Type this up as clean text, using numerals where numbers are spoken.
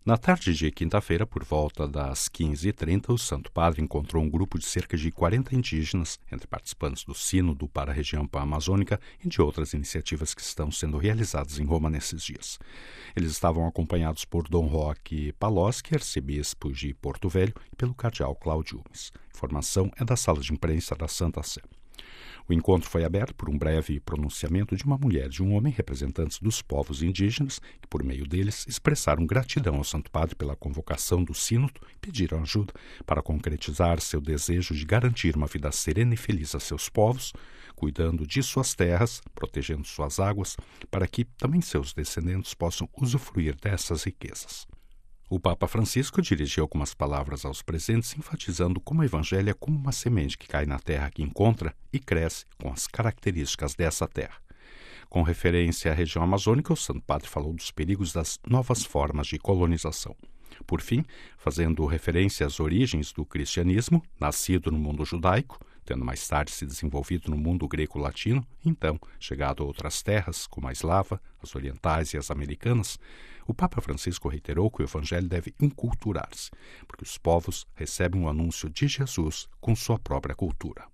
Na tarde de quinta-feira, por volta das 15h30, o Santo Padre encontrou um grupo de cerca de 40 indígenas, entre participantes do Sínodo para a região pan-amazônica e de outras iniciativas que estão sendo realizadas em Roma nesses dias. Eles estavam acompanhados por Dom Roque Paloschi, arcebispo de Porto Velho, e pelo cardeal Cláudio Umes. A informação é da sala de imprensa da Santa Sé. O encontro foi aberto por um breve pronunciamento de uma mulher e de um homem, representantes dos povos indígenas, que, por meio deles, expressaram gratidão ao Santo Padre pela convocação do Sínodo e pediram ajuda para concretizar seu desejo de garantir uma vida serena e feliz a seus povos, cuidando de suas terras, protegendo suas águas, para que também seus descendentes possam usufruir dessas riquezas. O Papa Francisco dirigiu algumas palavras aos presentes, enfatizando como o Evangelho é como uma semente que cai na terra que encontra e cresce com as características dessa terra. Com referência à região amazônica, o Santo Padre falou dos perigos das novas formas de colonização. Por fim, fazendo referência às origens do cristianismo, nascido no mundo judaico, tendo mais tarde se desenvolvido no mundo greco-latino, então chegado a outras terras, como a eslava, as orientais e as americanas, o Papa Francisco reiterou que o Evangelho deve inculturar-se, porque os povos recebem o anúncio de Jesus com sua própria cultura.